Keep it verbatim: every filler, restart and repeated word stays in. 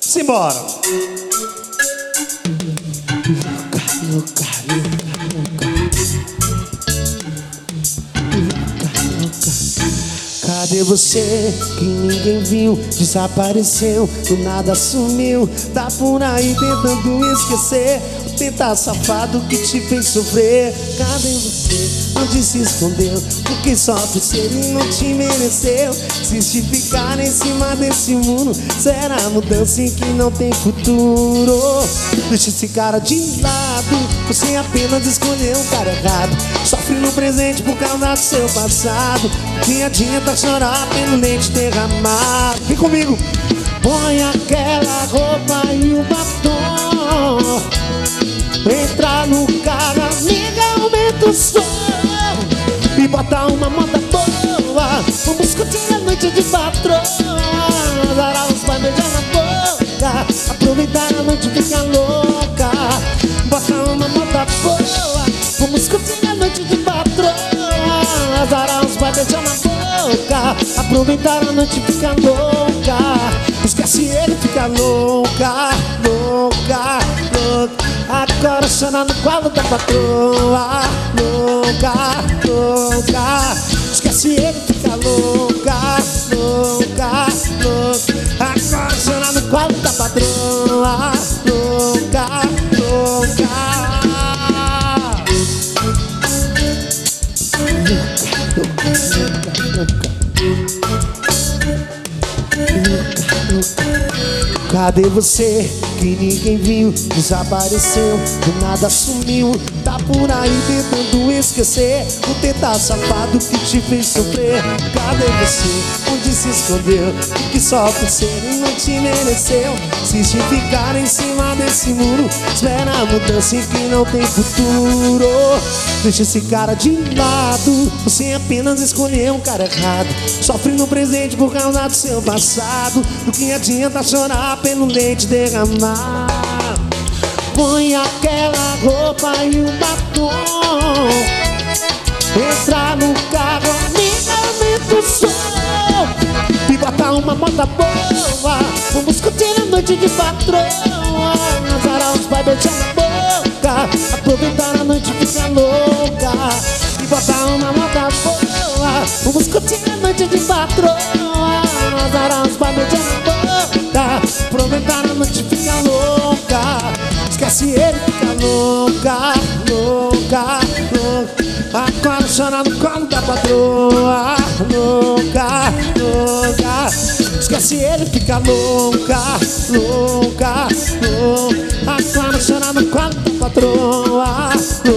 Simbora. Louca, louca, louca, louca, louca. Cadê você que ninguém viu? Desapareceu, do nada sumiu. Tá por aí tentando esquecer o tentar safado que te fez sofrer. Cadê você? Onde se escondeu? Porque só por ser e não te mereceu. Se te ficar em cima desse mundo, será mudança em que não tem futuro. Deixa esse cara de lado, você apenas escolheu um cara errado. Sofre no presente por causa do seu passado. Que adianta chorar pelo leite derramado. Vem comigo! Põe aquela roupa e o batom. Entra no carro, amiga, aumenta o som e bota uma moda boa. Vamos curtir a noite de patroa. Dar os vai beijar na boca. Aproveitar a noite, fica louca. Bota uma moda boa. Vamos curtir a noite de patroa. Dar os vai beijar na boca. Aproveitar a noite, fica louca. Esquece ele, fica louca, louca, louca. Agora chora no colo da patroa. Louca, louca. Esquece ele, fica louca, louca, louca. Agora chora no colo da patroa. Louca, louca. Louca, louca, louca. Cadê você que ninguém viu? Desapareceu, do nada sumiu. Tá por aí tentando esquecer o tentar safado que te fez sofrer. Cadê você? Onde se escondeu? Que só por ser e não te mereceu. Se te ficar em cima desse muro, espera a mudança em que não tem futuro. Deixa esse cara de lado, você apenas escolheu um cara errado. Sofre no presente por causa do seu passado. Do que adianta chorar pelo leite derramar? Põe aquela roupa e o batom. Entra no carro, amiga, aumenta o som e bota uma moda boa. Vamos curtir a noite de patroa. Nazaré vai beijar na boca. Aproveitar a noite, fica louca e bota uma moda boa. Vamos curtir a noite de patroa. Nazaré vai beijar na boca. Aproveitar a noite, fica louca. Esquece ele, fica louca, louca, louca. Agora chora no colo da patroa. Louca, louca. Esquece ele, fica louca, louca, louca. Agora chora no colo da patroa.